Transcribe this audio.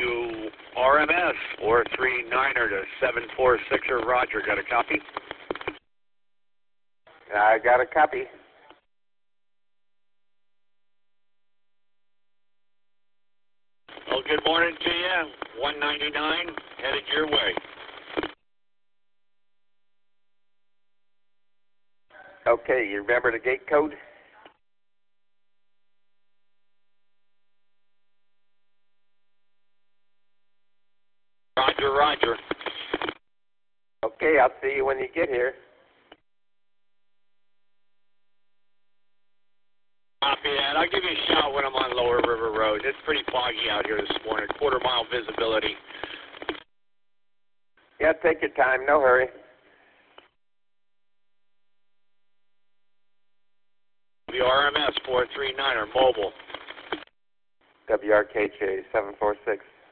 WRMS 439er to 746er. Roger, got a copy? I got a copy. Well, good morning to you. 199 headed your way. Okay, you remember the gate code? Roger, roger. Okay, I'll see you when you get here. Copy that. I'll give you a shout when I'm on Lower River Road. It's pretty foggy out here this morning. Quarter-mile visibility. Yeah, take your time. No hurry. WRMS 439er mobile. WRKJ 746.